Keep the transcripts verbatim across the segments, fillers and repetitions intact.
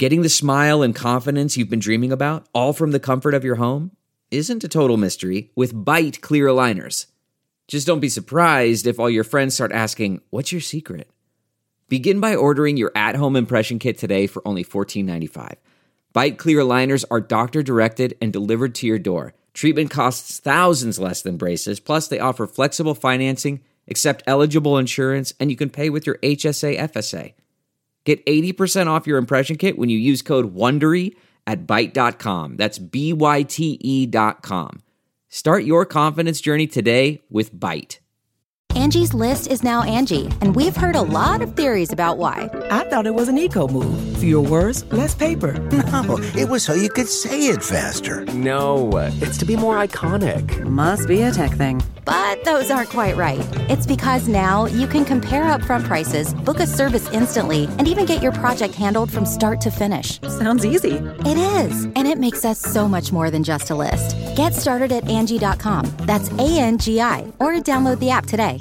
Getting the smile and confidence you've been dreaming about, all from the comfort of your home, isn't a total mystery with Byte clear aligners. Just don't be surprised if all your friends start asking, "What's your secret?" Begin by ordering your at-home impression kit today for only fourteen ninety-five. Byte clear aligners are doctor-directed and delivered to your door. Treatment costs thousands less than braces, plus they offer flexible financing, accept eligible insurance, and you can pay with your H S A F S A. Get eighty percent off your impression kit when you use code WONDERY at byte dot com. That's B Y T E dot com. Start your confidence journey today with Byte. Angie's List is now Angie, and we've heard a lot of theories about why. I thought it was an eco move. Fewer words, less paper. No, it was so you could say it faster. No, it's to be more iconic. Must be a tech thing. But those aren't quite right. It's because now you can compare upfront prices, book a service instantly, and even get your project handled from start to finish. Sounds easy. It is, and it makes us so much more than just a list. Get started at Angie dot com. That's A N G I, or download the app today.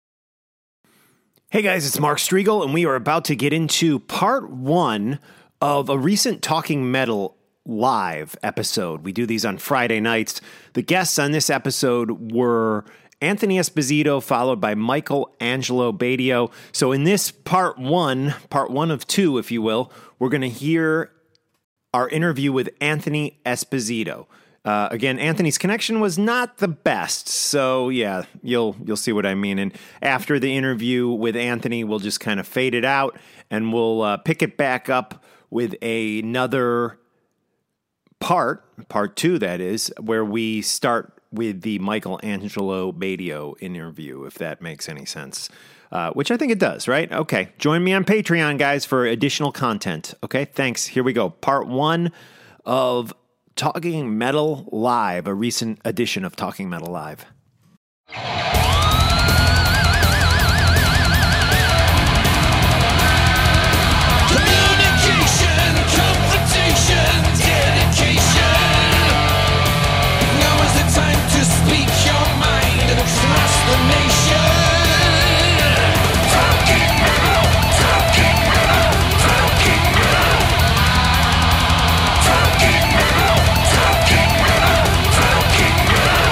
Hey guys, it's Mark Striegel, and we are about to get into part one of a recent Talking Metal live episode. We do these on Friday nights. The guests on this episode were Anthony Esposito, followed by Michael Angelo Batio. So in this part one, part one of two, if you will, we're going to hear our interview with Anthony Esposito. Uh, again, Anthony's connection was not the best, so yeah, you'll you'll see what I mean. And after the interview with Anthony, we'll just kind of fade it out, and we'll uh, pick it back up with another part, part two, that is, where we start with the Michael Angelo Batio interview, if that makes any sense. Uh, which I think it does, right? Okay, join me on Patreon, guys, for additional content. Okay, thanks. Here we go. Part one of Talking Metal Live, a recent edition of Talking Metal Live. Communication, confrontation, dedication. Now is the time to speak your mind across the nation. Talking Metal, Talking Metal, Talking Metal. Talking Metal, Talking Metal, Talking Metal.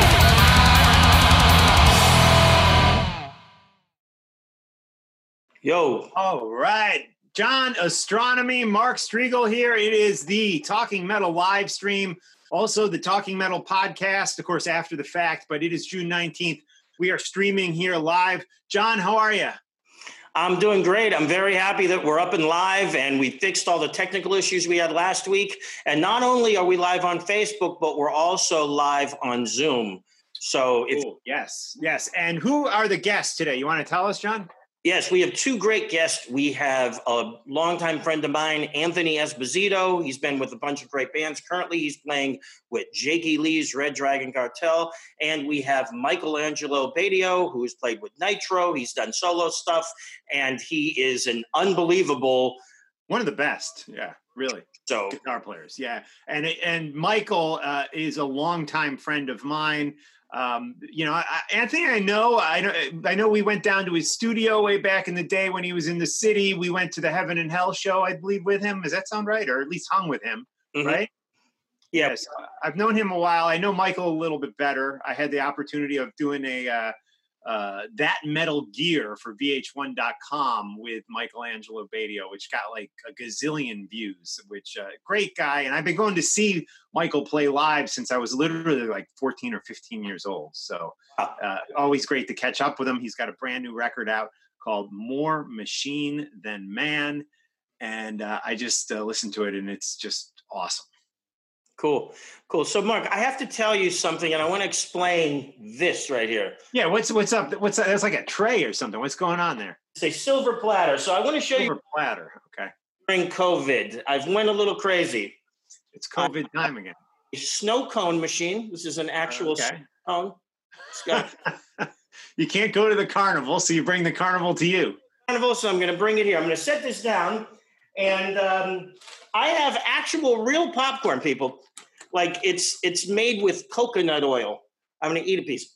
Yo. All right. John Astronomy, Mark Striegel here. It is the Talking Metal live stream, also the Talking Metal podcast, of course, after the fact, but it is June nineteenth. We are streaming here live. John, how are you? I'm doing great. I'm very happy that we're up and live, and we fixed all the technical issues we had last week. And not only are we live on Facebook, but we're also live on Zoom. So if Ooh, yes, yes. And who are the guests today? You want to tell us, John? Yes, we have two great guests. We have a longtime friend of mine, Anthony Esposito. He's been with a bunch of great bands. Currently, he's playing with Jakey Lee's Red Dragon Cartel. And we have Michael Angelo Batio, who's played with Nitro. He's done solo stuff, and he is an unbelievable... One of the best, yeah, really. So guitar players, yeah. And and Michael uh, is a longtime friend of mine. Um, you know, I, Anthony, I know, I know, I know we went down to his studio way back in the day when he was in the city. We went to the Heaven and Hell show, I believe, with him. Does that sound right? Or at least hung with him, mm-hmm. right? Yeah. Yes. I've known him a while. I know Michael a little bit better. I had the opportunity of doing a, uh, uh, That Metal Gear for V H one dot com with Michael Angelo Batio, which got like a gazillion views, which uh, great guy. And I've been going to see Michael play live since I was literally like fourteen or fifteen years old. So uh, always great to catch up with him. He's got a brand new record out called More Machine Than Man. And uh, I just uh, listened to it, and it's just awesome. Cool. Cool. So, Mark, I have to tell you something, and I want to explain this right here. Yeah, what's what's up? What's that? That's like a tray or something. What's going on there? It's a silver platter. So I want to show silver you. platter. Okay. During COVID, I've went a little crazy. It's COVID uh, time again. A snow cone machine. This is an actual okay. snow cone. It's got... You can't go to the carnival, so you bring the carnival to you. Carnival, so I'm going to bring it here. I'm going to set this down, and um, I have actual real popcorn, people. Like it's it's made with coconut oil. I'm going to eat a piece.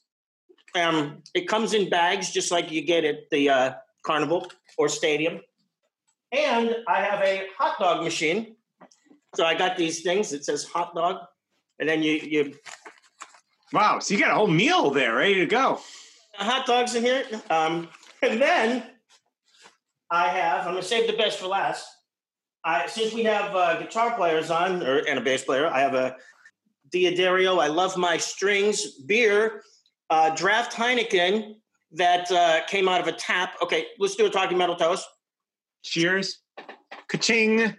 Um, it comes in bags, just like you get at the uh, carnival or stadium. And I have a hot dog machine. So I got these things. It says hot dog. And then you, you wow, so you got a whole meal there ready to go. Hot dogs in here. Um, and then I have, I'm going to save the best for last. I, since we have uh, guitar players on, or and a bass player, I have a Diodario, I Love My Strings beer, uh, draft Heineken that uh, came out of a tap. Okay, let's do a Talking Metal toast. Cheers. Ka-ching.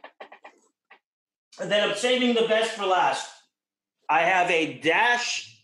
And then I'm saving the best for last. I have a Dash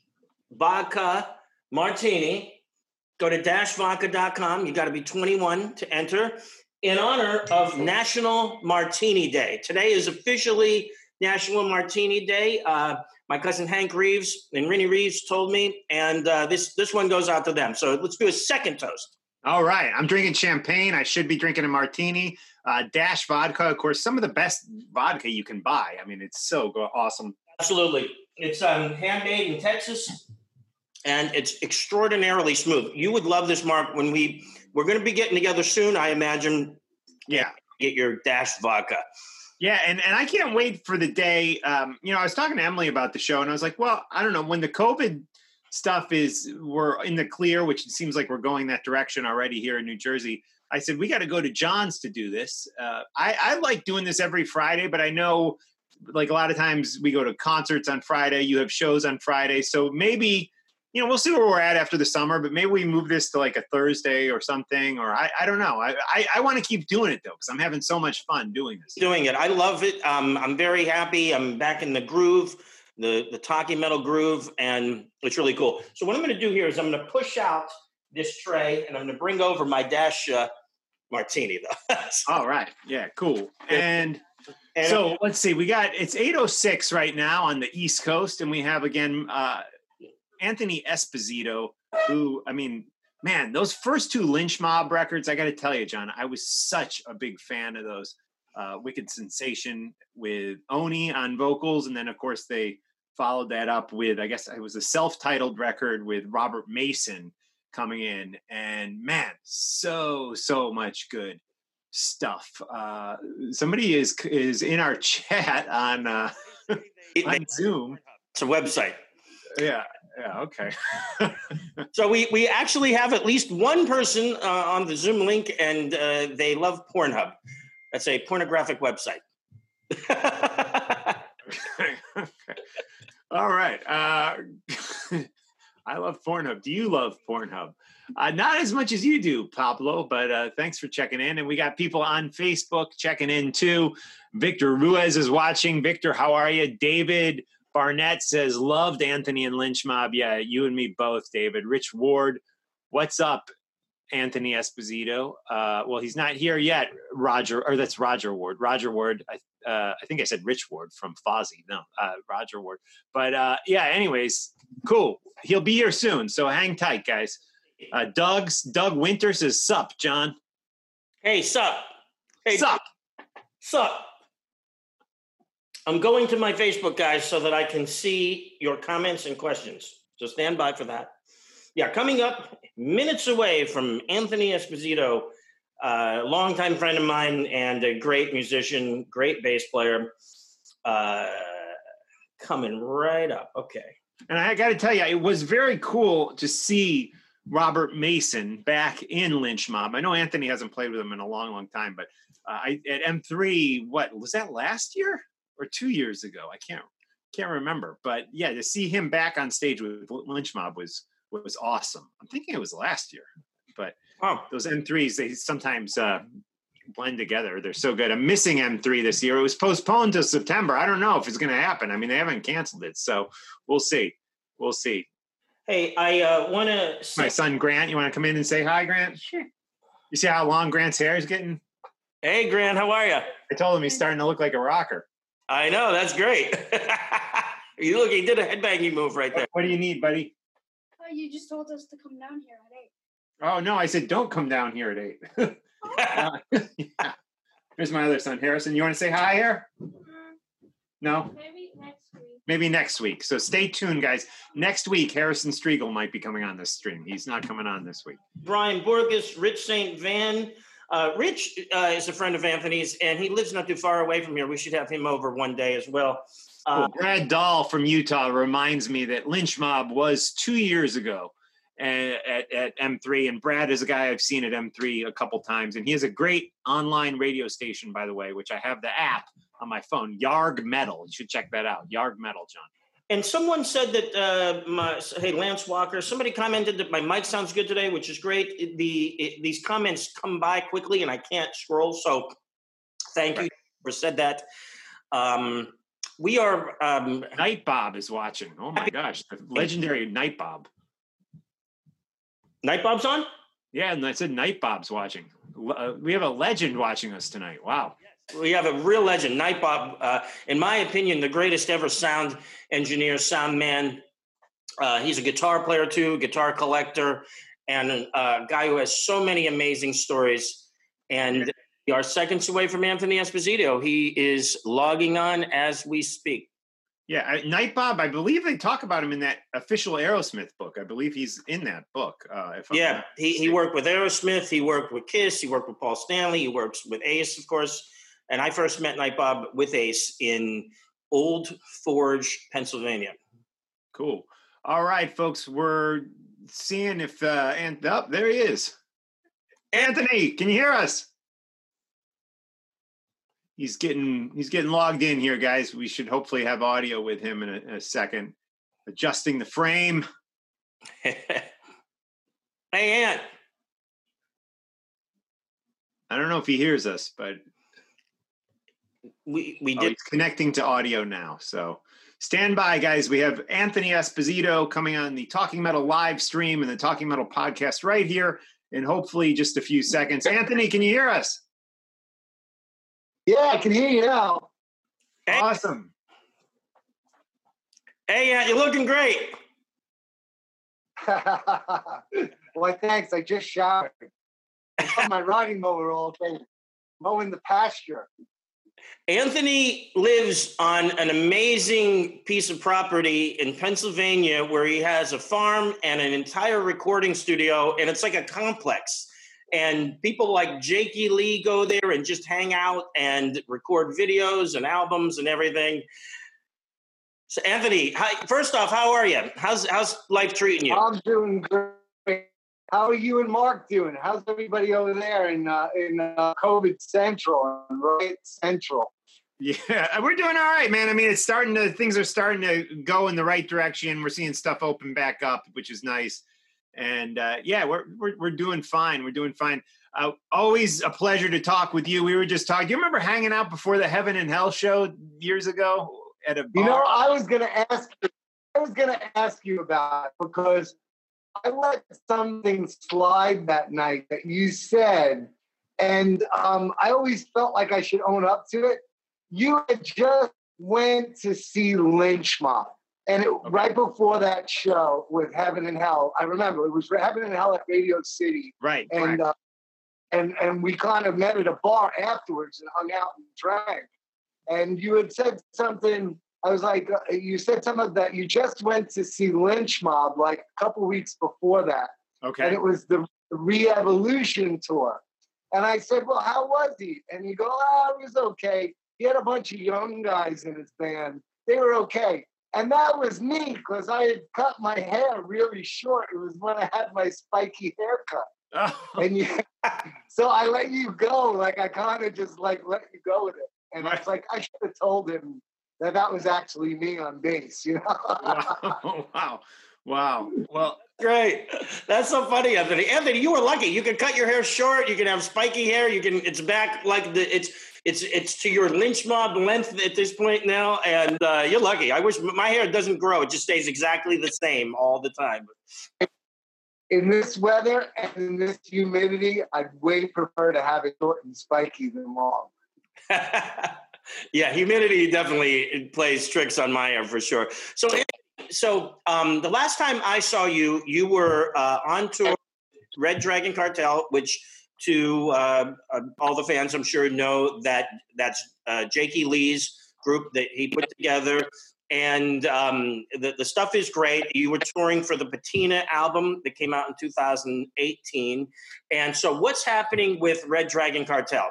Vodka Martini. Go to dash vodka dot com. You got to be twenty-one to enter in honor of National Martini Day. Today is officially National Martini Day. Uh, my cousin Hank Reeves and Rennie Reeves told me, and uh, this, this one goes out to them. So let's do a second toast. All right. I'm drinking champagne. I should be drinking a martini. Uh, Dash Vodka, of course, some of the best vodka you can buy. I mean, it's so go- awesome. Absolutely. It's um, handmade in Texas, and it's extraordinarily smooth. You would love this, Mark, when we, we're going to be getting together soon, I imagine. Yeah. Get your Dash Vodka. Yeah, and, and I can't wait for the day. Um, you know, I was talking to Emily about the show, and I was like, well, I don't know, when the COVID stuff is, we're in the clear, which it seems like we're going that direction already here in New Jersey. I said, we got to go to John's to do this. Uh, I, I like doing this every Friday, but I know like a lot of times we go to concerts on Friday, you have shows on Friday. So maybe, you know, we'll see where we're at after the summer, but maybe we move this to like a Thursday or something, or I, I don't know. I, I, I want to keep doing it though, because I'm having so much fun doing this. Doing it. I love it. Um, I'm very happy. I'm back in the groove, the, the Talking Metal groove, and it's really cool. So what I'm going to do here is I'm going to push out this tray, and I'm going to bring over my Dash uh, Martini, though. All right. Yeah, cool. And, and so let's see. We got, it's eight oh six right now on the East Coast, and we have, again, uh, Anthony Esposito, who, I mean, man, those first two Lynch Mob records, I got to tell you, John, I was such a big fan of those. Uh, Wicked Sensation with Oni on vocals, and then, of course, they followed that up with, I guess it was a self-titled record with Robert Mason coming in, and man, so so much good stuff. Uh, somebody is is in our chat on uh, on Zoom. It's a website. Yeah, yeah, okay. So we we actually have at least one person uh, on the Zoom link, and uh, they love Pornhub. That's a pornographic website. okay, okay. All right. Uh, I love Pornhub. Do you love Pornhub? Uh, not as much as you do, Pablo, but uh, thanks for checking in. And we got people on Facebook checking in too. Victor Ruiz is watching. Victor, how are you? David Barnett says, loved Anthony and Lynch Mob. Yeah, you and me both, David. Rich Ward, what's up, Anthony Esposito? Uh, well, he's not here yet, Roger, or that's Roger Ward. Roger Ward, I, uh, I think I said Rich Ward from Fozzy. No, uh, Roger Ward. But uh, yeah, anyways, cool. He'll be here soon, so hang tight, guys. Uh, Doug's Doug Winter says, sup, John. Hey, sup. Hey, sup. Sup. I'm going to my Facebook, guys, so that I can see your comments and questions. So stand by for that. Yeah, coming up, minutes away from Anthony Esposito, a uh, longtime friend of mine and a great musician, great bass player, uh, coming right up. Okay. And I got to tell you, it was very cool to see Robert Mason back in Lynch Mob. I know Anthony hasn't played with him in a long, long time, but uh, I, at M three, what, was that last year or two years ago? I can't can't remember. But yeah, to see him back on stage with Lynch Mob was was awesome. I'm thinking it was last year, but oh. those M threes, they sometimes uh, blend together. They're so good. I'm missing M three this year. It was postponed to September. I don't know if it's going to happen. I mean, they haven't canceled it, so we'll see. We'll see. Hey, I uh, want to... My son, Grant, you want to come in and say hi, Grant? Sure. You see how long Grant's hair is getting? Hey, Grant, how are you? I told him he's starting to look like a rocker. I know, that's great. You look, he did a headbanging move right there. What do you need, buddy? Oh, you just told us to come down here at eight. Oh, no, I said don't come down here at eight. uh, yeah. Here's my other son, Harrison. You want to say hi here? Mm-hmm. No? Maybe next week. Maybe next week. So stay tuned, guys. Next week, Harrison Striegel might be coming on this stream. He's not coming on this week. Brian Borges, Rich Saint Van, Uh, Rich uh, is a friend of Anthony's, and he lives not too far away from here. We should have him over one day as well. Uh, Well, Brad Dahl from Utah reminds me that Lynch Mob was two years ago at, at, at M three, and Brad is a guy I've seen at M three a couple times, and he has a great online radio station, by the way, which I have the app on my phone, Yarg Metal. You should check that out, Yarg Metal, John. And someone said that, uh, my, hey, Lance Walker, somebody commented that my mic sounds good today, which is great. It, the it, These comments come by quickly, and I can't scroll, so thank you for said that. Um, we are... Um, Night Bob is watching. Oh, my gosh. The legendary Night Bob. Night Bob's on? Yeah, and I said Night Bob's watching. Uh, we have a legend watching us tonight. Wow. We have a real legend, Night Bob. Uh, in my opinion, the greatest ever sound engineer, sound man. Uh, he's a guitar player too, guitar collector, and a guy who has so many amazing stories. And we are seconds away from Anthony Esposito. He is logging on as we speak. Yeah, I, Night Bob, I believe they talk about him in that official Aerosmith book. I believe he's in that book. Uh, if I'm yeah, he, he worked with Aerosmith. He worked with Kiss. He worked with Paul Stanley. He works with Ace, of course. And I first met Night Bob with Ace in Old Forge, Pennsylvania. Cool. All right, folks, we're seeing if uh, and up oh, there he is. Anthony, can you hear us? He's getting he's getting logged in here, guys. We should hopefully have audio with him in a, in a second. Adjusting the frame. Hey, Ant. I don't know if he hears us, but we we oh, did he's connecting to audio now. So stand by, guys. We have Anthony Esposito coming on the Talking Metal live stream and the Talking Metal podcast right here in hopefully just a few seconds. Anthony, can you hear us? Yeah, I can hear you now. Hey. Awesome. Hey, Ant, you're looking great. Well, thanks. I just showered. I'm on my riding mower all day, mowing the pasture. Anthony lives on an amazing piece of property in Pennsylvania where he has a farm and an entire recording studio, and it's like a complex. And people like Jakey Lee go there and just hang out and record videos and albums and everything. So, Anthony, hi, first off, how are you? How's how's life treating you? I'm doing great. How are you and Mark doing? How's everybody over there in uh, in uh, COVID Central, right Central? Yeah, we're doing all right, man. I mean, it's starting to things are starting to go in the right direction. We're seeing stuff open back up, which is nice. And uh, yeah, we're, we're we're doing fine. We're doing fine. Uh, always a pleasure to talk with you. We were just talking. Do you remember hanging out before the Heaven and Hell show years ago at a bar? You know, I was going to ask. You, I was going to ask you about it because I let something slide that night that you said, and um, I always felt like I should own up to it. You had just went to see Lynch Mob. And it, okay. right before that show with Heaven and Hell, I remember it was Heaven and Hell at Radio City. Right. And right. Uh, and and we kind of met at a bar afterwards and hung out and drank. And you had said something. I was like, uh, you said something that you just went to see Lynch Mob like a couple weeks before that. Okay. And it was the Re-Evolution tour. And I said, well, how was he? And you go, oh, it was okay. He had a bunch of young guys in his band. They were okay. And that was me because I had cut my hair really short. It was when I had my spiky haircut. Oh. And you, so I let you go. Like I kind of just like let you go with it. And right. it's like I should have told him that that was actually me on bass. You know? Wow! Wow! Wow! Well, great. That's so funny, Anthony. Anthony, you were lucky. You can cut your hair short. You can have spiky hair. You can. It's back like the. It's. It's it's to your Lynch Mob length at this point now, and uh, you're lucky. I wish my hair doesn't grow; it just stays exactly the same all the time. In this weather and in this humidity, I'd way prefer to have it short and spiky than long. Yeah, humidity definitely plays tricks on my hair for sure. So, so um, the last time I saw you, you were uh, on tour, Red Dragon Cartel, which. To uh, uh, all the fans, I'm sure know that that's uh, Jakey Lee's group that he put together, and um, the, the stuff is great. You were touring for the Patina album that came out in two thousand eighteen. And so what's happening with Red Dragon Cartel?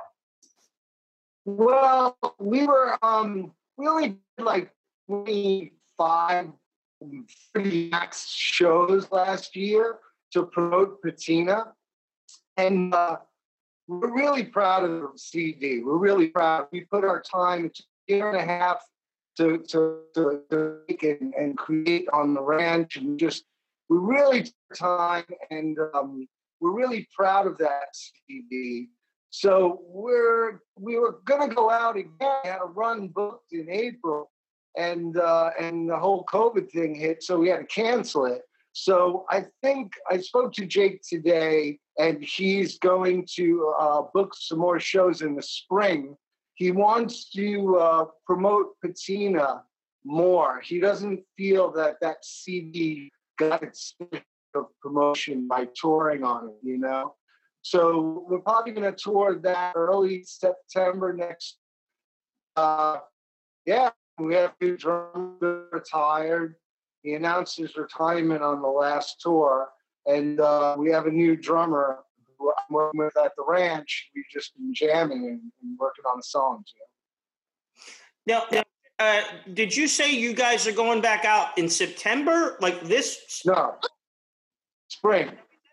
Well, we were, um, we only did like twenty-five, thirty max shows last year to promote Patina. And uh, we're really proud of the C D. We're really proud. We put our time, it's a year and a half to, to, to, to make it and create on the ranch. And just, we really took time, and um, we're really proud of that C D. So we're we were gonna go out again. We had a run booked in April, and uh, and the whole COVID thing hit, so we had to cancel it. So I think I spoke to Jake today, and he's going to uh, book some more shows in the spring. He wants to uh, promote Patina more. He doesn't feel that that C D got its of promotion by touring on it, you know. So we're probably going to tour that early September next. Uh, yeah, we have two drummers retired. He announced his retirement on the last tour, and uh, we have a new drummer who I'm working with at the ranch. We've just been jamming and, and working on the songs. You know? Now, now uh, did you say you guys are going back out in September, like this? No, spring.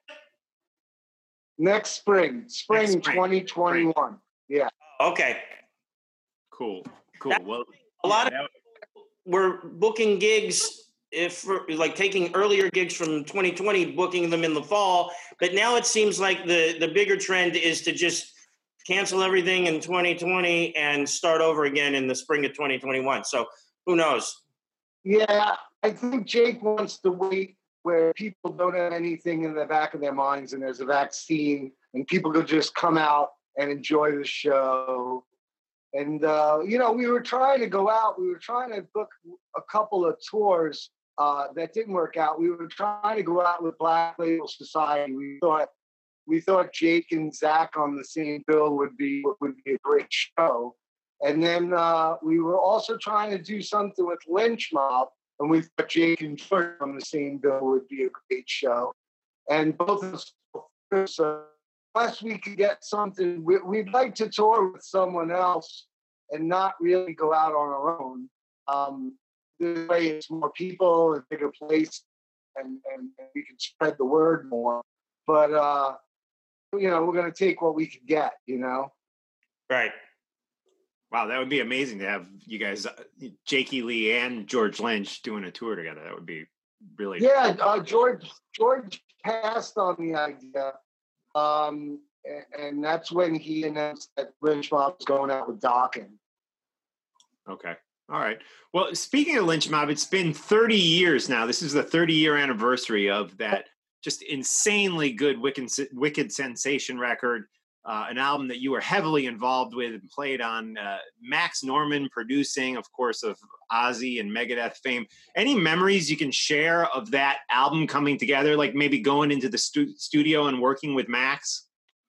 Next spring, spring, Next spring. twenty twenty-one. Spring. Yeah. Okay. Cool. Cool. That, well, a lot yeah, of people were booking gigs, if like taking earlier gigs from twenty twenty, booking them in the fall. But now it seems like the the bigger trend is to just cancel everything in twenty twenty and start over again in the spring of twenty twenty-one. So who knows? Yeah, I think Jake wants to wait where people don't have anything in the back of their minds and there's a vaccine and people could just come out and enjoy the show. And, uh, you know, we were trying to go out. We were trying to book a couple of tours uh, that didn't work out. We were trying to go out with Black Label Society. We thought we thought Jake and Zach on the same bill would be would be a great show. And then uh, we were also trying to do something with Lynch Mob. And we thought Jake and George on the same bill would be a great show. And both of us, so unless we could get something, we, we'd like to tour with someone else and not really go out on our own. Um, this way it's more people, a bigger place, and, and, and we can spread the word more. But, uh, you know, we're going to take what we could get, you know? Right. Wow, that would be amazing to have you guys, uh, Jakey Lee and George Lynch, doing a tour together. That would be really yeah. Uh, George George passed on the idea, um, and, and that's when he announced that Lynch Mob was going out with Dokken. Okay, all right. Well, speaking of Lynch Mob, it's been thirty years now. This is the thirty-year anniversary of that just insanely good Wicked, Wicked Sensation record. Uh, an album that you were heavily involved with and played on, uh, Max Norman producing, of course, of Ozzy and Megadeth fame. Any memories you can share of that album coming together, like maybe going into the stu- studio and working with Max?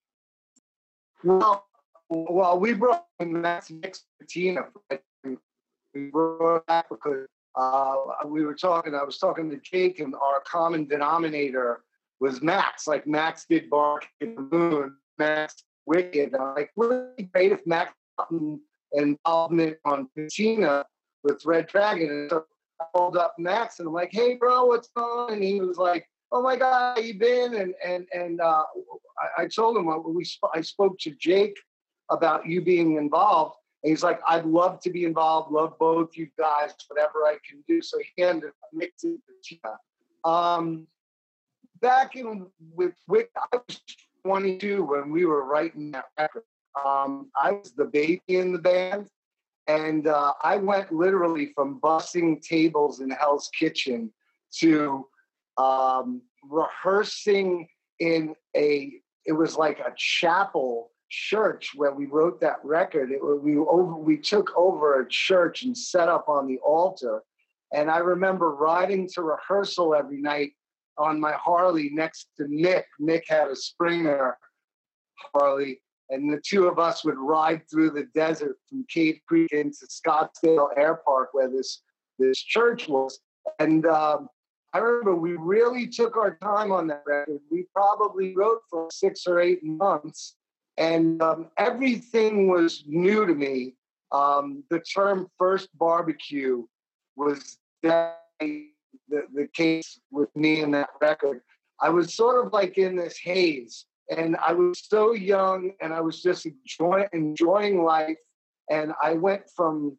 Well, well, we brought in Max next to Tina. We brought back because uh, we were talking, I was talking to Jake, and our common denominator was Max. Like Max did Bark in the Moon. Max Wicked. I'm like, wouldn't it be great if Max involvement on Patina with Red Dragon? And so I called up Max and I'm like, hey bro, what's going on? And he was like, oh my God, how you been? And and and uh, I, I told him we sp- I spoke to Jake about you being involved, and he's like, I'd love to be involved, love both you guys, whatever I can do. So he ended up mixing Patina. Um, back in with Wicked, I was twenty-two when we were writing that record. Um, I was the baby in the band, and uh, I went literally from bussing tables in Hell's Kitchen to um, rehearsing in a, it was like a chapel church where we wrote that record. It, we, over, we took over a church and set up on the altar. And I remember riding to rehearsal every night on my Harley next to Nick. Nick had a Springer Harley, and the two of us would ride through the desert from Cave Creek into Scottsdale Air Park, where this this church was. And um, I remember we really took our time on that record. We probably wrote for six or eight months, and um, everything was new to me. Um, the term first barbecue was definitely the, the case with me in that record. I was sort of like in this haze, and I was so young, and I was just enjoy, enjoying life. And I went from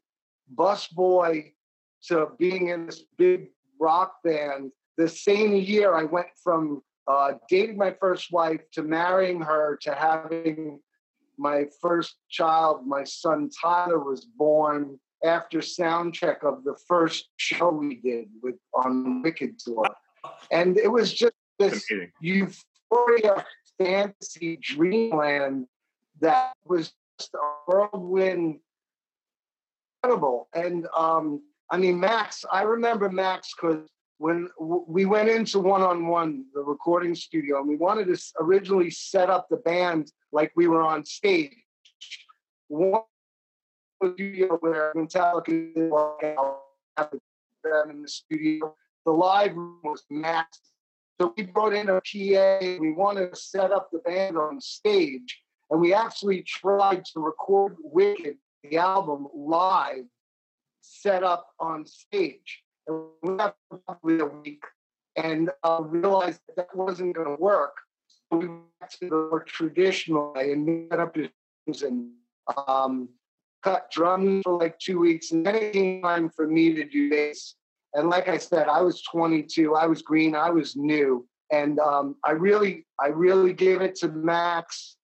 busboy to being in this big rock band. The same year, I went from uh, dating my first wife to marrying her to having my first child. My son Tyler was born after sound check of the first show we did with on Wicked tour, and it was just this euphoria, fantasy, dreamland that was just a whirlwind, incredible. And um, I mean, Max, I remember Max because when w- we went into One on One, the recording studio, and we wanted to s- originally set up the band like we were on stage. One studio where Metallica did walk out, have them in the studio. The live room was Max. So we brought in a P A. We wanted to set up the band on stage, and we actually tried to record Wicked, the album, live, set up on stage. And we had probably a week, and uh, realized that, that wasn't going to work. So we went to the more traditional way and set up drums and um, cut drums for like two weeks. And then it came time for me to do bass. And like I said, I was twenty-two. I was green. I was new, and um, I really, I really gave it to Max.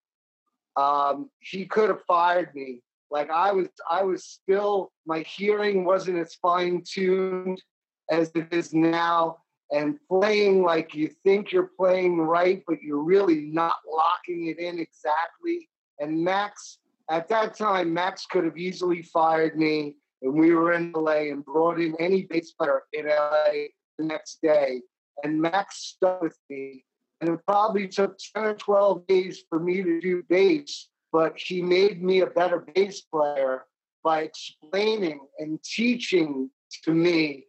Um, he could have fired me. Like I was, I was still, my hearing wasn't as fine-tuned as it is now, and playing like you think you're playing right, but you're really not locking it in exactly. And Max, at that time, Max could have easily fired me, and we were in L A and brought in any bass player in L A the next day. And Max stuck with me, and it probably took ten or twelve days for me to do bass, but he made me a better bass player by explaining and teaching to me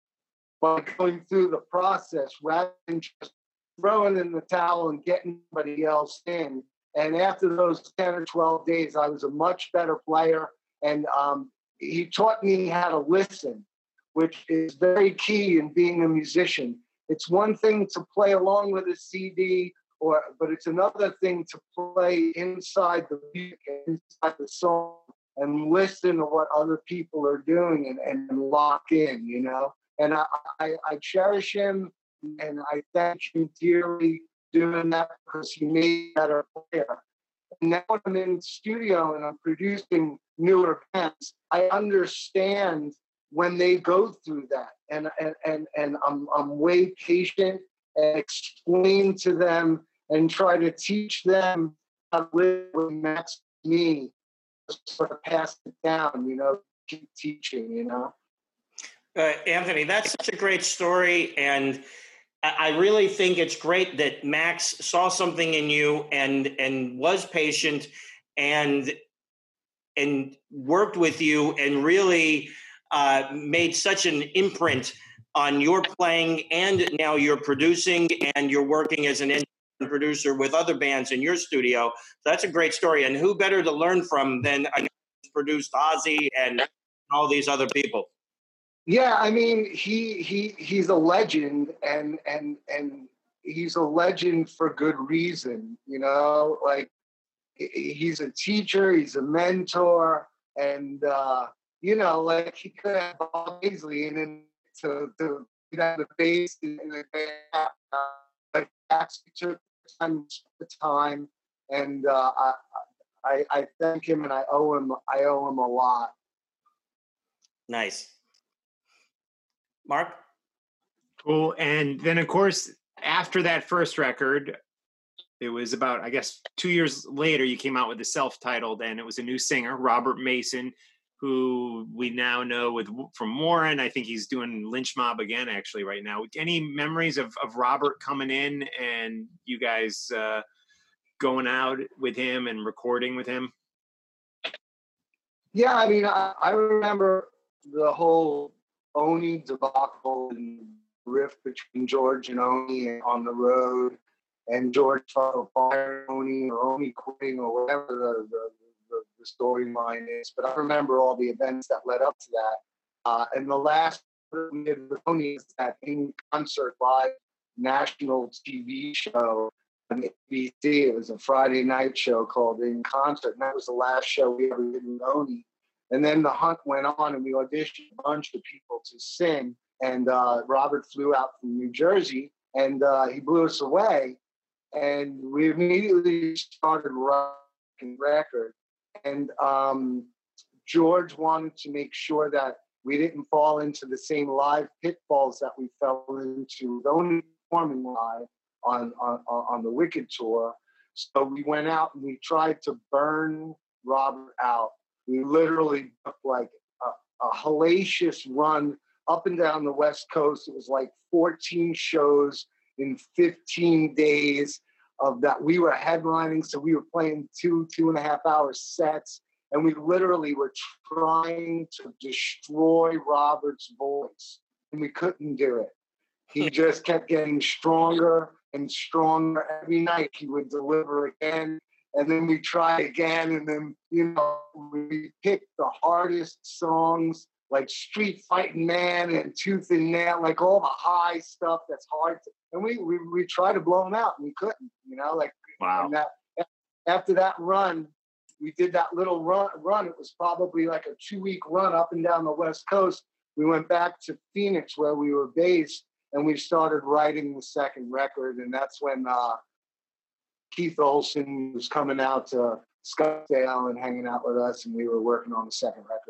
by going through the process rather than just throwing in the towel and getting somebody else in. And after those ten or twelve days, I was a much better player. And um, he taught me how to listen, which is very key in being a musician. It's one thing to play along with a C D, or but it's another thing to play inside the music, inside the song, and listen to what other people are doing and, and lock in, you know? And I, I, I cherish him, and I thank him dearly doing that because he made me a better player. And now when I'm in the studio and I'm producing newer bands, I understand when they go through that. And and and, and I'm I'm way patient and explain to them and try to teach them how to live with Max me, sort of pass it down, you know, keep teaching, you know. Uh, Anthony, that's such a great story, and I really think it's great that Max saw something in you and and was patient and and worked with you and really uh, made such an imprint on your playing, and now you're producing and you're working as an engineer and producer with other bands in your studio. So that's a great story, and who better to learn from than I produced Ozzy and all these other people. Yeah, I mean, he he he's a legend, and and and he's a legend for good reason. You know, like he's a teacher, he's a mentor, and uh, you know, like he could have Bob Paisley in it to to you know, the bass in the band, uh, but actually took time, the time, and uh, I, I I thank him, and I owe him I owe him a lot. Nice. Mark? Cool. And then, of course, after that first record, it was about, I guess, two years later, you came out with the self-titled, and it was a new singer, Robert Mason, who we now know with from Warren. I think he's doing Lynch Mob again, actually, right now. Any memories of, of Robert coming in and you guys uh, going out with him and recording with him? Yeah, I mean, I, I remember the whole Oni debacle and rift between George and Oni on the road, and George firing Oni or Oni quitting or whatever the, the, the, the storyline is. But I remember all the events that led up to that. Uh, and the last we did with Oni is that in concert live national T V show on A B C. It was a Friday night show called In Concert, and that was the last show we ever did with Oni. And then the hunt went on, and we auditioned a bunch of people to sing. And uh, Robert flew out from New Jersey, and uh, he blew us away. And we immediately started writing record. And um, George wanted to make sure that we didn't fall into the same live pitfalls that we fell into, only performing live on, on, on the Wicked tour. So we went out and we tried to burn Robert out. We literally took like a, a hellacious run up and down the West Coast. It was like fourteen shows in fifteen days of that. We were headlining, so we were playing two, two and a half hour sets. And we literally were trying to destroy Robert's voice. And we couldn't do it. He just kept getting stronger and stronger. Every night he would deliver again. And then we try again. And then, you know, we picked the hardest songs like Street Fighting Man and Tooth and Nail, like all the high stuff that's hard to, and we, we, we tried to blow them out and we couldn't, you know, like, wow. And that, after that run, we did that little run, run. It was probably like a two week run up and down the West Coast. We went back to Phoenix where we were based and we started writing the second record. And that's when uh, Keith Olsen was coming out to Scottsdale and hanging out with us, and we were working on the second record.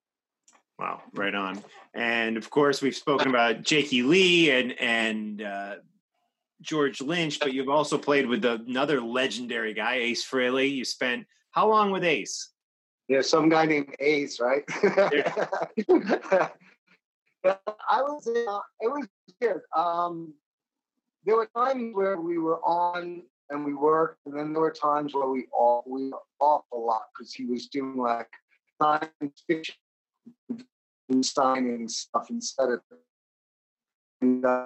Wow, right on. And of course, we've spoken about Jakey Lee and and uh, George Lynch, but you've also played with another legendary guy, Ace Frehley. You spent how long with Ace? Yeah, some guy named Ace, right? Yeah. I was, uh, it was good. Um, there were times where we were on and we worked, and then there were times where we all we were off a lot because he was doing like science fiction and signing stuff instead of and, uh,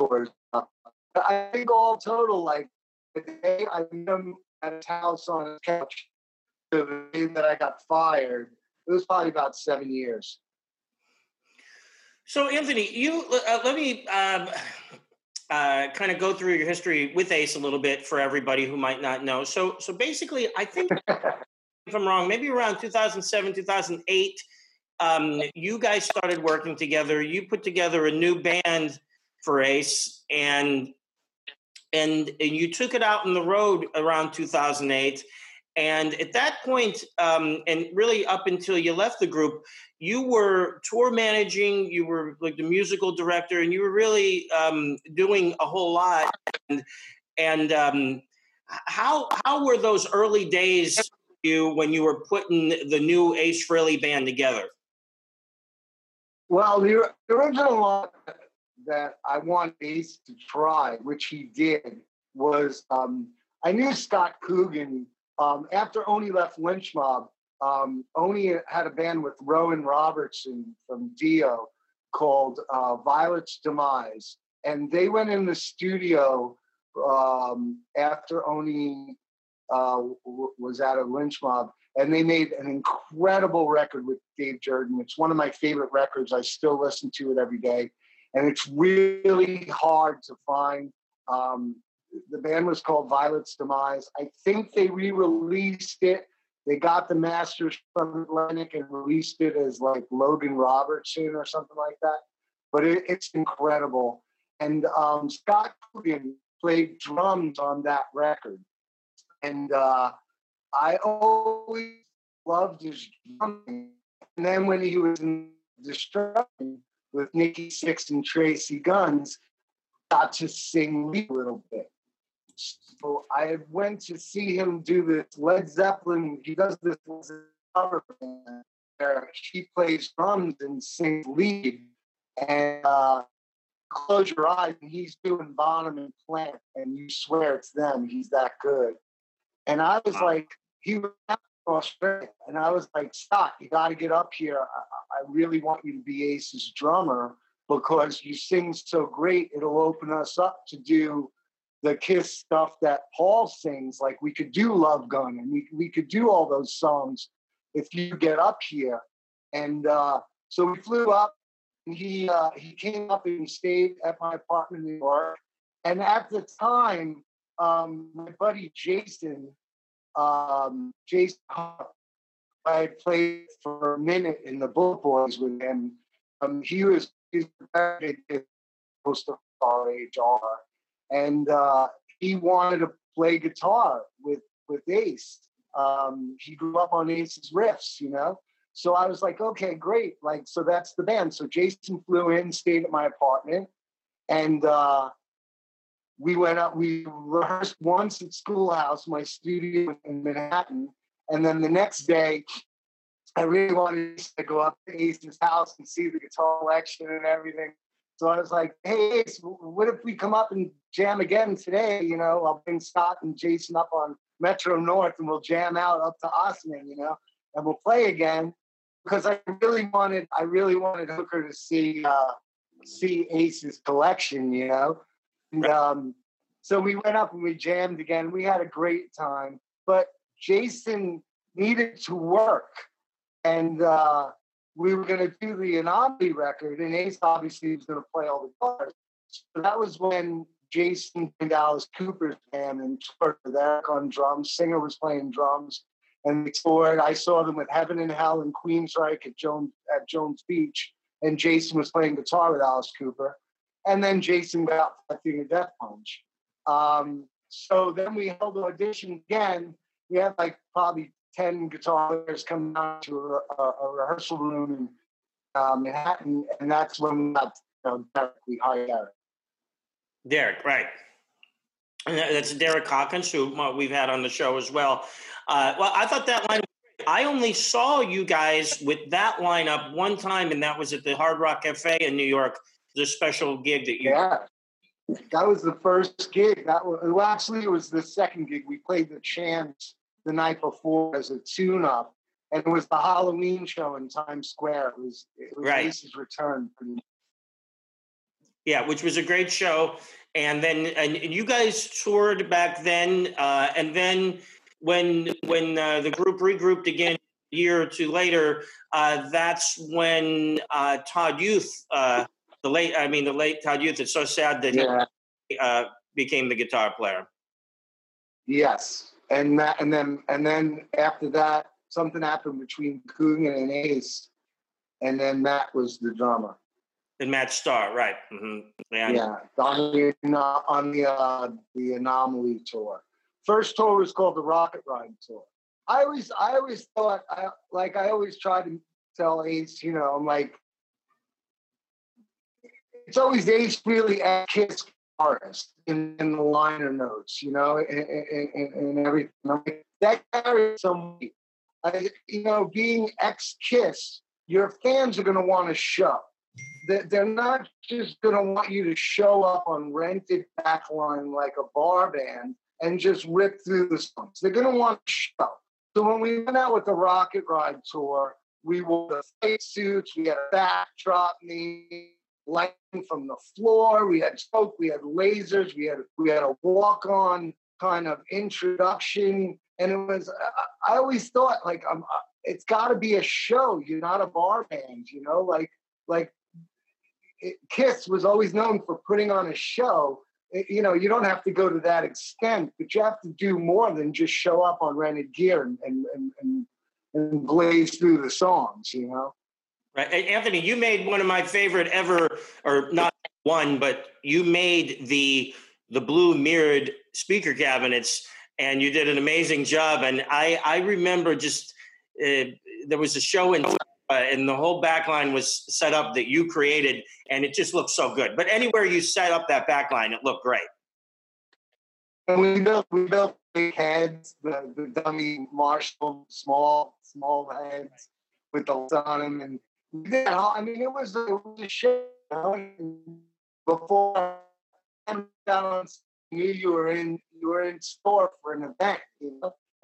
I think all total, like the day I met him at his house on his couch to the day that I got fired, it was probably about seven years. So, Anthony, you uh, let me um, uh, kind of go through your history with Ace a little bit for everybody who might not know. So, so basically, I think, if I'm wrong, maybe around two thousand seven, two thousand eight, um, you guys started working together. You put together a new band for Ace, and and, and you took it out on the road around two thousand eight. And at that point, um, and really up until you left the group, you were tour managing, you were like the musical director, and you were really um, doing a whole lot. And, and um, how how were those early days for you when you were putting the new Ace Frehley band together? Well, the, the original one that I want Ace to try, which he did, was um, I knew Scott Coogan. Um, after Oni left Lynch Mob, um, Oni had a band with Rowan Robertson from Dio called uh, Violet's Demise. And they went in the studio um, after Oni uh, w- was out of Lynch Mob, and they made an incredible record with Dave Jordan. It's one of my favorite records. I still listen to it every day. And it's really hard to find. Um, The band was called Violet's Demise. I think they re-released it. They got the masters from Atlantic and released it as like Logan Robertson or something like that. But it, it's incredible. And um, Scott Coogan played drums on that record. And uh, I always loved his drumming. And then when he was in Destruction with Nikki Sixx and Tracy Guns, got to sing lead a little bit. So I went to see him do this Led Zeppelin. He does this cover band where he plays drums and sings lead. And uh, close your eyes, and he's doing Bonham and Plant, and you swear it's them. He's that good. And I was like, he was Australia. And I was like, Scott, you got to get up here. I, I really want you to be Ace's drummer because you sing so great. It'll open us up to do the Kiss stuff that Paul sings. Like we could do Love Gun and we, we could do all those songs if you get up here. And uh, so we flew up and he, uh, he came up and he stayed at my apartment in New York. And at the time, um, my buddy Jason, um, Jason, I played for a minute in the Bullet Boys with him. Um, he was he's very close to our age, are, and uh, he wanted to play guitar with with Ace. Um, he grew up on Ace's riffs, you know. So I was like, okay, great. Like, so that's the band. So Jason flew in, stayed at my apartment, and uh, we went up. We rehearsed once at Schoolhouse, my studio in Manhattan, and then the next day, I really wanted to go up to Ace's house and see the guitar collection and everything. So I was like, hey, Ace, what if we come up and jam again today? You know, I'll bring Scott and Jason up on Metro North and we'll jam out up to Osman, you know, and we'll play again. Because I really wanted, I really wanted Hooker to see uh, see Ace's collection, you know. And um, so we went up and we jammed again. We had a great time. But Jason needed to work. And uh, we were going to do the Anomaly record, and Ace obviously was going to play all the guitars. So that was when Jason and Alice Cooper's band and toured with Eric on drums. Singer was playing drums, and they toured. I saw them with Heaven and Hell and Queensryche at Jones at Jones Beach, and Jason was playing guitar with Alice Cooper. And then Jason got Finger Death Punch. Um, so then we held the audition again. We had like probably ten guitar players come down to a, a, a rehearsal room in uh, Manhattan, and that's when we got, you know, Derek, we hired Derek. Derek, right. And that's Derek Hawkins, who we've had on the show as well. Uh, well, I thought that line, I only saw you guys with that lineup one time, and that was at the Hard Rock Cafe in New York, the special gig that you... Yeah, that was the first gig. That was, well, actually, it was the second gig. We played the Chance the night before as a tune-up, and it was the Halloween show in Times Square. It was, it was right. Ace's return. Yeah, which was a great show. And then, and you guys toured back then, uh, and then when when uh, the group regrouped again a year or two later, uh, that's when uh, Todd Youth, uh, the late, I mean, the late Todd Youth. It's so sad that yeah. he uh, became the guitar player. Yes. And that, and then, and then after that, something happened between Coogan and Ace, and then Matt was the drummer. And Matt Starr, right? Mm-hmm. Yeah, yeah, on the on the uh, the Anomaly tour. First tour was called the Rocket Ride tour. I always, I always thought, I like, I always tried to tell Ace, you know, I'm like, it's always Ace really a Kiss artist in, in the liner notes, you know, and, and, and everything. I'm like, that carries some weight. I, you know, being ex-Kiss, your fans are going to want to show. They're not just going to want you to show up on rented backline like a bar band and just rip through the songs. They're going to want to show. So when we went out with the Rocket Ride tour, we wore the face suits, we had a backdrop knee, lighting from the floor, we had smoke, we had lasers, we had we had a walk-on kind of introduction, and it was. I, I always thought like um, it's got to be a show. You're not a bar band, you know. Like like it, Kiss was always known for putting on a show. It, you know, you don't have to go to that extent, but you have to do more than just show up on rented gear and and and, and, and blaze through the songs, you know. Right. Hey, Anthony, you made one of my favorite ever, or not one, but you made the the blue mirrored speaker cabinets, and you did an amazing job. And I, I remember just uh, there was a show in, uh, and the whole back line was set up that you created, and it just looked so good. But anywhere you set up that back line, it looked great. And we built we built big heads, the, the dummy Marshall small small heads with the lights on them, and. Yeah, I mean, it was, it was a show. You know? Before I came down on you, you were in you were in store for an event, you know.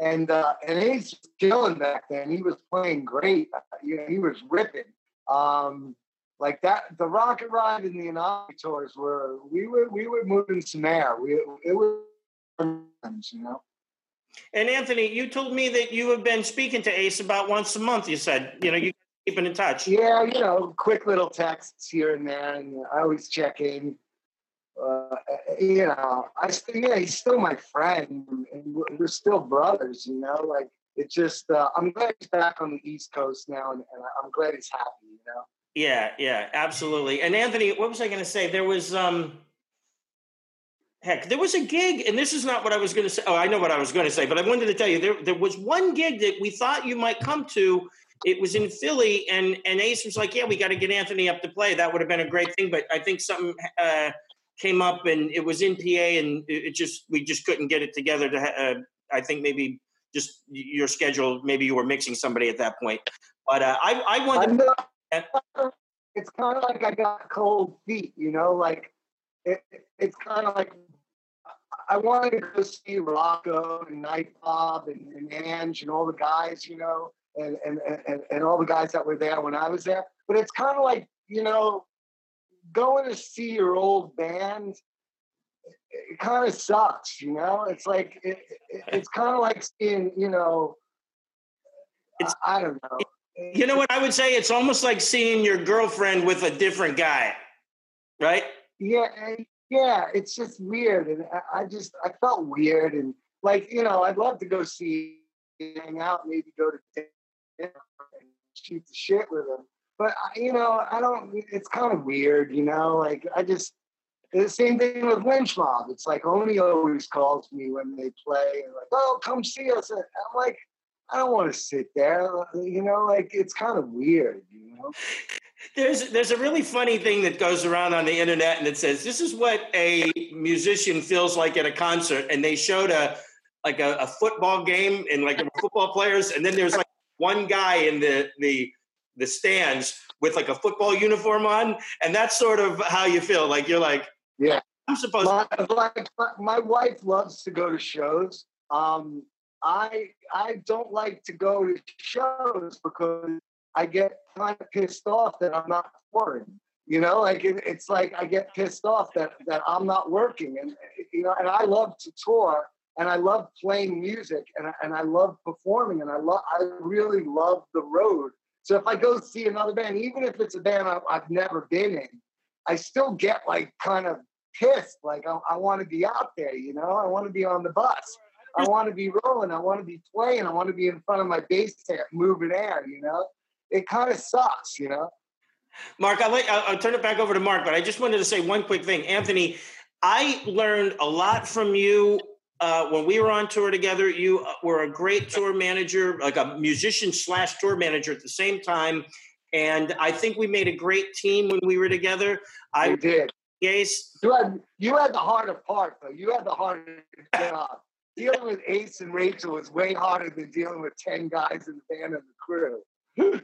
And uh, and Ace was killing back then. He was playing great. You know, he was ripping. Um, like that, the Rocket Ride and the Anami tours were we were we were moving some air. We it was, you know. And Anthony, you told me that you have been speaking to Ace about once a month. You said, you know, you keeping in touch. Yeah, you know, quick little texts here and there, and I always check in. Uh, you know, I still, yeah, he's still my friend, and we're, we're still brothers. You know, like it just. Uh, I'm glad he's back on the East Coast now, and, and I'm glad he's happy. You know. Yeah, yeah, absolutely. And Anthony, what was I going to say? There was, um, heck, there was a gig, and this is not what I was going to say. Oh, I know what I was going to say, but I wanted to tell you there. There was one gig that we thought you might come to. It was in Philly, and and Ace was like, "Yeah, we got to get Anthony up to play. That would have been a great thing." But I think something. Uh, came up and it was in P A and it just, we just couldn't get it together to, uh, I think maybe just your schedule, maybe you were mixing somebody at that point. But uh, I, I wanted to. It's kind of like I got cold feet, you know, like it, it's kind of like I wanted to go see Rocco and Night Bob and, and Ange and all the guys, you know, and, and, and, and all the guys that were there when I was there. But it's kind of like, you know, going to see your old band, it, it kind of sucks, you know? It's like, it, it, it's kind of like seeing, you know, it's, I, I don't know. You know what I would say? It's almost like seeing your girlfriend with a different guy, right? Yeah, yeah, it's just weird. And I, I just, I felt weird. And like, you know, I'd love to go see, hang out, maybe go to dinner and shoot the shit with them. But, you know, I don't, it's kind of weird, you know, like I just, the same thing with Lynch Mob. It's like Oni always calls me when they play and like, oh, come see us. And I'm like, I don't want to sit there, you know, like it's kind of weird, you know. There's there's a really funny thing that goes around on the internet and it says, this is what a musician feels like at a concert. And they showed a, like a, a football game and like football players. And then there's like one guy in the, the, the stands with like a football uniform on, and that's sort of how you feel. Like you're like, yeah, I'm supposed my, to. Like, my wife loves to go to shows. Um, I I don't like to go to shows because I get kind of pissed off that I'm not touring. You know, like it, it's like I get pissed off that that I'm not working, and you know, and I love to tour. And I love playing music, and I, and I love performing, and I love I really love the road. So if I go see another band, even if it's a band I, I've never been in, I still get like kind of pissed. Like I, I want to be out there, you know. I want to be on the bus. I want to be rolling. I want to be playing. I want to be in front of my bass set, moving air. You know, it kind of sucks, you know. Mark, I'll, let, I'll, I'll turn it back over to Mark, but I just wanted to say one quick thing, Anthony. I learned a lot from you. Uh, when we were on tour together, you were a great tour manager, like a musician slash tour manager at the same time. And I think we made a great team when we were together. I you did. Ace. You had, you had the harder part, though. You had the harder job. Dealing with Ace and Rachel was way harder than dealing with ten guys in the band and the crew.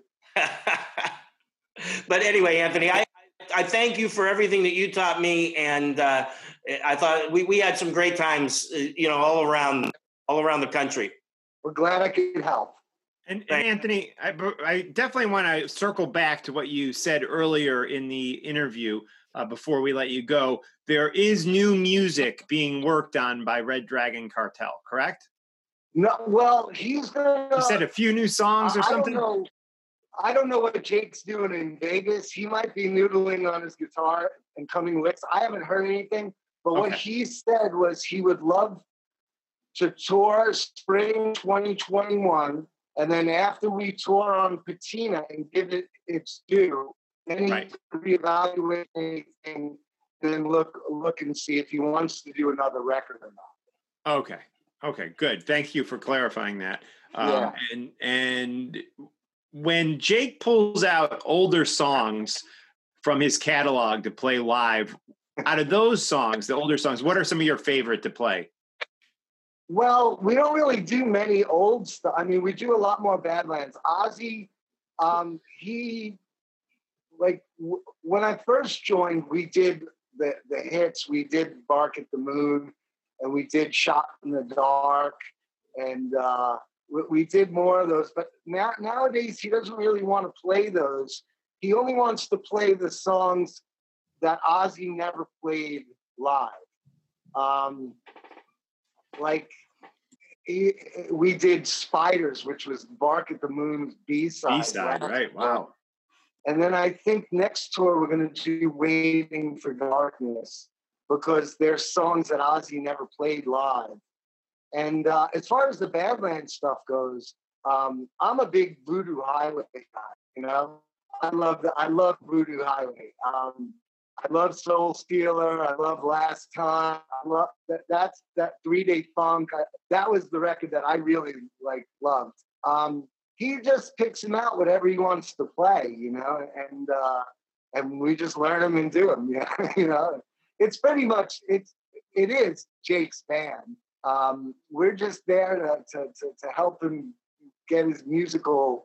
But anyway, Anthony, I, I thank you for everything that you taught me. And uh, I thought we, we had some great times, you know, all around, all around the country. We're glad I could help. And, and Anthony, I, I definitely want to circle back to what you said earlier in the interview uh, before we let you go. There is new music being worked on by Red Dragon Cartel, correct? No, well, he's gonna. You said a few new songs or I something? don't know. I don't know what Jake's doing in Vegas. He might be noodling on his guitar and coming licks. I haven't heard anything, but okay. What he said was he would love to tour spring twenty twenty-one, and then after we tour on Patina and give it its due, then he right. can reevaluate anything, and then look look and see if he wants to do another record or not. Okay. Okay, good. Thank you for clarifying that. Um, yeah. And and when Jake pulls out older songs from his catalog to play live, out of those songs, the older songs, what are some of your favorite to play? Well, we don't really do many old stuff. I mean, we do a lot more Badlands. Ozzy, um, he, like, w- when I first joined, we did the, the hits. We did Bark at the Moon, and we did Shot in the Dark, and uh, we, we did more of those. But now nowadays he doesn't really want to play those. He only wants to play the songs that Ozzy never played live. Um, like he, we did Spiders, which was Bark at the Moon's B-side. B-side, right? Wow. And then I think next tour we're going to do Waiting for Darkness, because there's songs that Ozzy never played live. And uh, as far as the Badlands stuff goes, um, I'm a big Voodoo Highway guy, you know? I love the, I love Voodoo Highway. Um, I love Soul Stealer. I love Last Time. I love that. That's that Three Day Funk. I, that was the record that I really like loved. Um, he just picks him out whatever he wants to play, you know, and uh, and we just learn them and do them. You know, you know, it's pretty much it's it is Jake's band. Um, we're just there to, to to to help him get his musical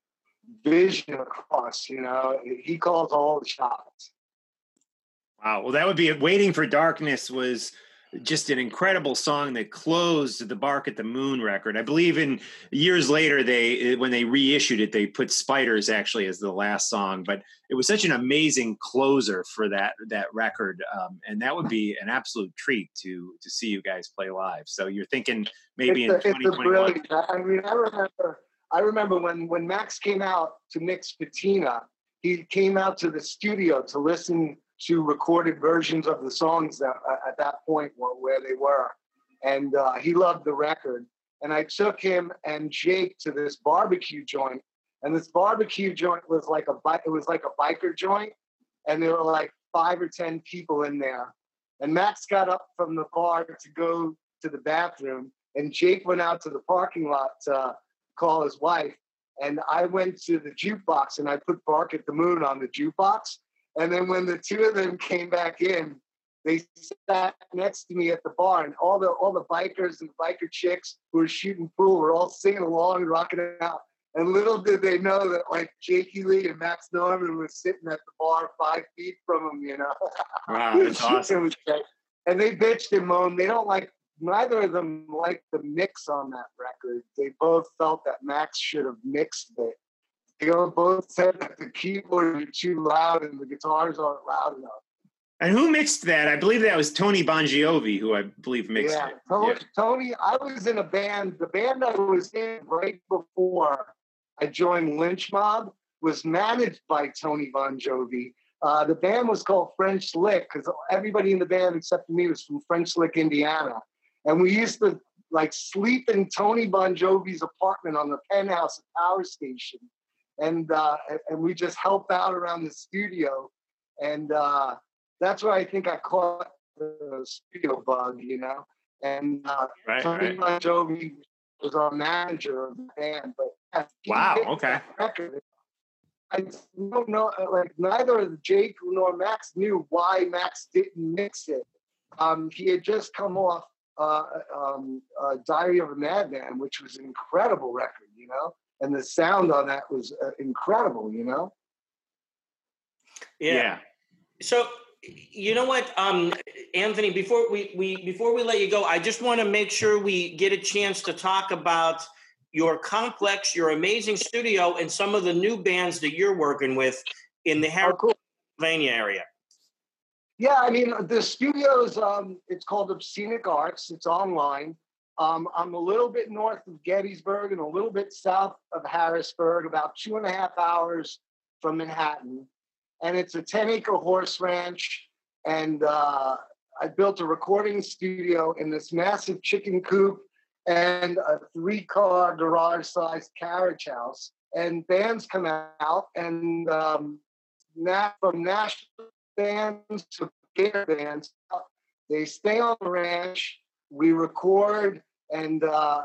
vision across. You know, he calls all the shots. Wow. Well, that would be it. Waiting for Darkness was just an incredible song that closed the Bark at the Moon record. I believe in years later, they when they reissued it, they put Spiders actually as the last song. But it was such an amazing closer for that that record, um, and that would be an absolute treat to to see you guys play live. So you're thinking maybe it's in a, twenty twenty-one. It's a I mean, I remember. I remember when when Max came out to mix Patina, he came out to the studio to listen to recorded versions of the songs that uh, at that point were where they were. And uh, he loved the record. And I took him and Jake to this barbecue joint. And this barbecue joint was like a bi- it was like a biker joint. And there were like five or ten people in there. And Max got up from the bar to go to the bathroom. And Jake went out to the parking lot to call his wife. And I went to the jukebox and I put Bark at the Moon on the jukebox. And then when the two of them came back in, they sat next to me at the bar, and all the all the bikers and biker chicks who were shooting pool were all singing along and rocking it out. And little did they know that like Jakey Lee and Max Norman was sitting at the bar five feet from them, you know. Wow, that's awesome. And they bitched and moaned. They don't like neither of them liked the mix on that record. They both felt that Max should have mixed it. They both said that the keyboards are too loud and the guitars aren't loud enough. And who mixed that? I believe that was Tony Bongiovi, who I believe mixed yeah, it. Tony, Yeah, Tony, I was in a band. The band I was in right before I joined Lynch Mob was managed by Tony Bongiovi. Uh, the band was called French Lick because everybody in the band except me was from French Lick, Indiana. And we used to like sleep in Tony Bongiovi's apartment on the penthouse at Power Station. And uh, and we just helped out around the studio, and uh, that's where I think I caught the studio bug, you know. And uh, right, Tony right. Bon Jovi was our manager of the band. But yeah, Wow, okay. Record. I don't know, like neither Jake nor Max knew why Max didn't mix it. Um, he had just come off uh, um, uh, Diary of a Madman, which was an incredible record, you know. And the sound on that was uh, incredible, you know? Yeah. Yeah. So, you know what, um, Anthony, before we, we before we let you go, I just want to make sure we get a chance to talk about your complex, your amazing studio, and some of the new bands that you're working with in the Harrisburg, Oh, cool. Pennsylvania area. Yeah, I mean, the studio's, um, it's called Obscenic Arts. It's online. Um, I'm a little bit north of Gettysburg and a little bit south of Harrisburg, about two and a half hours from Manhattan. And it's a ten-acre horse ranch. And uh, I built a recording studio in this massive chicken coop and a three-car garage-sized carriage house. And bands come out, and um, now from national bands to bigger bands, they stay on the ranch. We record, and uh,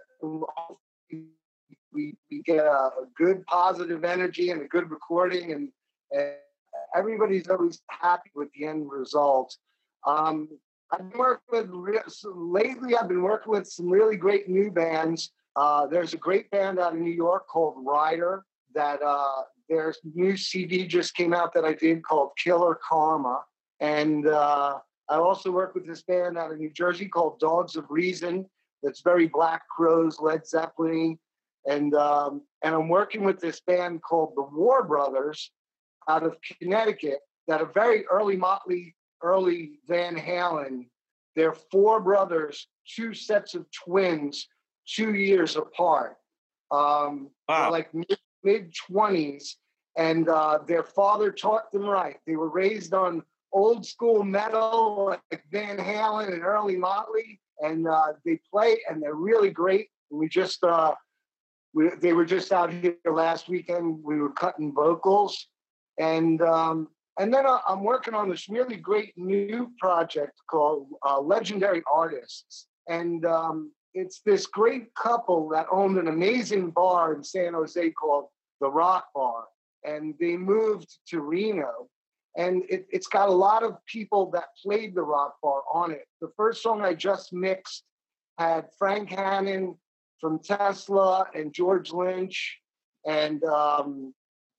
we, we get a good positive energy and a good recording, and, and everybody's always happy with the end result. Um, I've been working with re- so lately. I've been working with some really great new bands. Uh, there's a great band out of New York called Rider. That uh, their new C D just came out that I did called Killer Karma, and. Uh, I also work with this band out of New Jersey called Dogs of Reason. that's very Black Crowes, Led Zeppelin, and um, and I'm working with this band called the War Brothers out of Connecticut that are very early Motley, early Van Halen. They're four brothers, two sets of twins, two years apart. Um, wow. Like mid twenties, and uh, their father taught them right. They were raised on old school metal like Van Halen and early Motley, and uh, they play, and they're really great. We just uh, we, they were just out here last weekend. We were cutting vocals, and um, and then uh, I'm working on this really great new project called uh, Legendary Artists, and um, it's this great couple that owned an amazing bar in San Jose called the Rock Bar, and they moved to Reno. And it, it's got a lot of people that played the Rock Bar on it. The first song I just mixed had Frank Hannon from Tesla and George Lynch and um,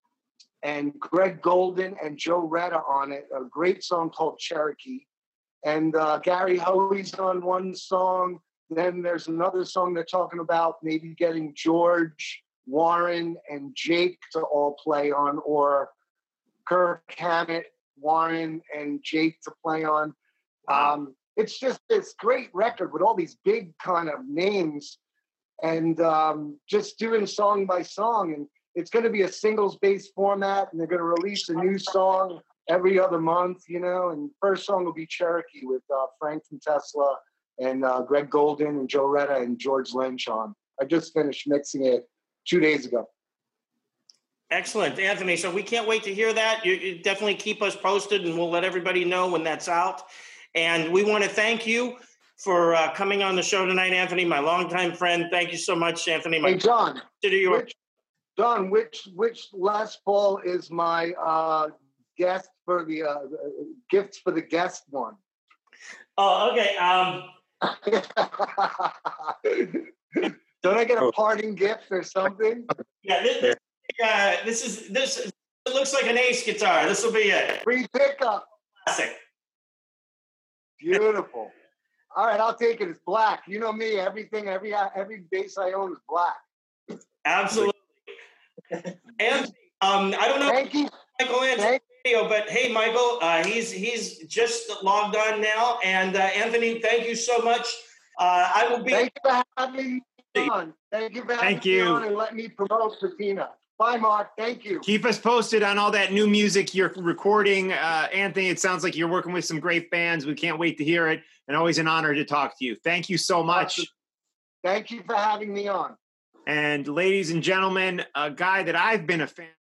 and Greg Golden and Joe Retta on it. A great song called Cherokee. And uh, Gary Hoey's on one song. Then there's another song they're talking about maybe getting George, Warren, and Jake to all play on, or Kirk Hammett, Warren, and Jake to play on. Um, it's just this great record with all these big kind of names, and um, just doing song by song. And it's going to be a singles-based format, and they're going to release a new song every other month, you know. And first song will be Cherokee with uh, Frank from Tesla and uh, Greg Golden and Joe Retta and George Lynch on. I just finished mixing it two days ago. Excellent, Anthony. So we can't wait to hear that. You, you definitely keep us posted, and we'll let everybody know when that's out. And we want to thank you for uh, coming on the show tonight, Anthony, my longtime friend. Thank you so much, Anthony. My hey, John. Your- which, John, which which Les Paul is my uh, guest for the uh, gifts for the guest one? Oh, okay. Um, Don't I get a parting gift or something? Yeah, this, this, uh, this is this. It looks like an Ace guitar. This will be it. Free pickup. Classic. Beautiful. All right, I'll take it. It's black. You know me. Everything, every every bass I own is black. Absolutely. And um, I don't know, Thank you. Michael Anthony, but hey, Michael, uh, he's he's just logged on now. And uh, Anthony, thank you so much. Uh, I will be. Thank you for having me on. Thank you for having Thank you. me on and let me promote Patina. Bye, Mark. Thank you. Keep us posted on all that new music you're recording. Uh, Anthony, it sounds like you're working with some great bands. We can't wait to hear it. And always an honor to talk to you. Thank you so much. Thank you for having me on. And ladies and gentlemen, a guy that I've been a fan